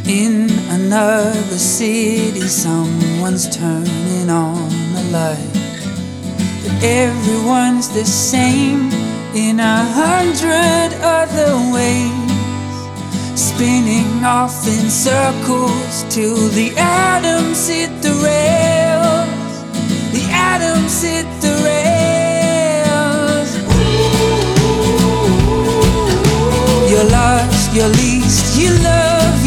In another city, someone's turning on the light. But everyone's the same in 100 other ways, spinning off in circles till the atoms hit the rails. The atoms hit the rails. You're lost, you're least, you love.